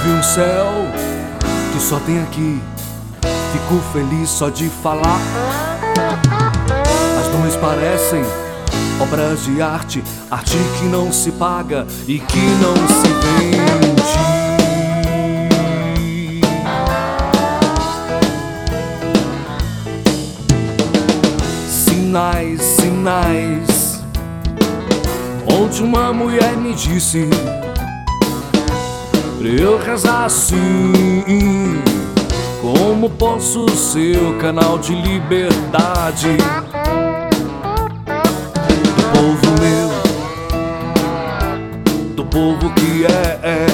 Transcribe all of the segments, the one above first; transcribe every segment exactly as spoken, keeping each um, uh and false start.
vi um céu que só tem aqui. Fico feliz só de falar. As nuvens parecem obras de arte, arte que não se paga e que não se vende. Sinais, sinais. Ontem uma mulher me disse pra eu rezar assim: como posso ser o canal de liberdade do povo meu, do povo que é, é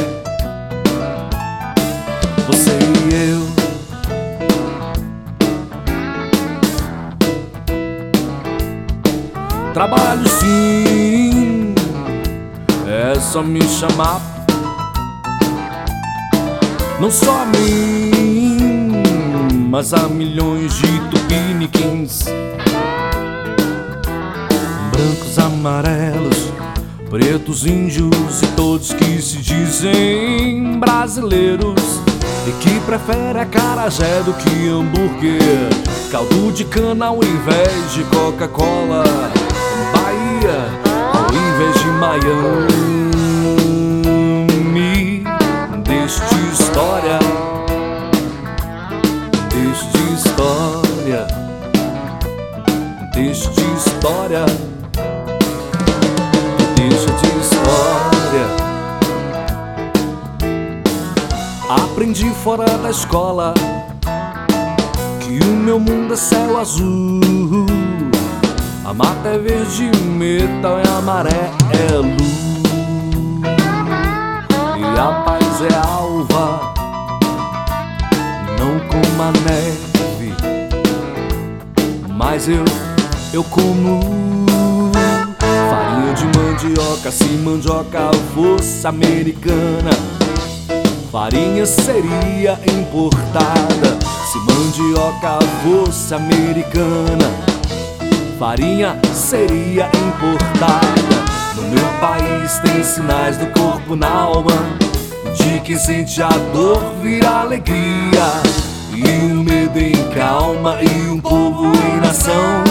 você e eu. Trabalho sim, é só me chamar. Não só a mim, mas há milhões de tupiniquins, brancos, amarelos, pretos, índios e todos que se dizem brasileiros e que preferem acarajé do que hambúrguer, caldo de cana ao invés de Coca-Cola, Bahia ao invés de Miami. Deste história, deste história, deste história, deixa de história. Aprendi fora da escola que o meu mundo é céu azul, a mata é verde, o metal é amarelo e a paz é alva, não como a neve, mas eu, eu como farinha de mandioca. Se mandioca fosse americana, farinha seria importada. Se mandioca fosse americana, farinha seria importada. No meu país tem sinais do corpo na alma, de quem sente a dor vira alegria, e o medo em calma, e um povo em nação.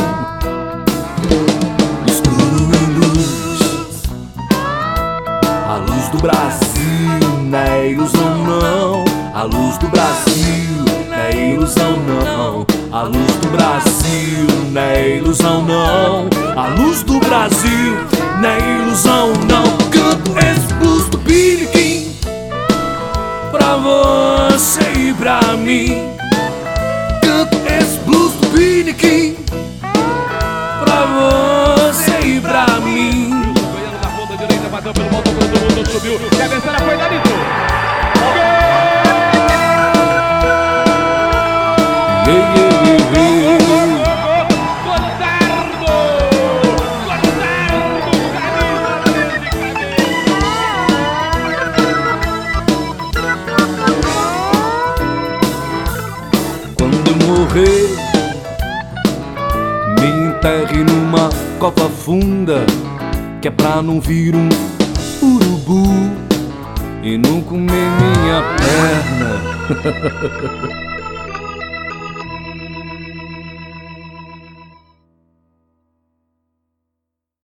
Escuro em luz, a luz do Brasil, não é ilusão não. A luz do Brasil, não é ilusão não. A luz do Brasil, não é ilusão não. A luz do Brasil, não é ilusão não. Canto esse blues do Piniquim pra você e pra mim. Canto esse blues do Piniquim pra você e pra mim. Goiano na ponta direita, bateu pelo motor, todo mundo subiu. E a terceira foi Darito. Yeah, yeah, yeah, yeah. Quando eu morrer, me enterre numa cova funda, que é pra não vir um urubu e não comer minha perna.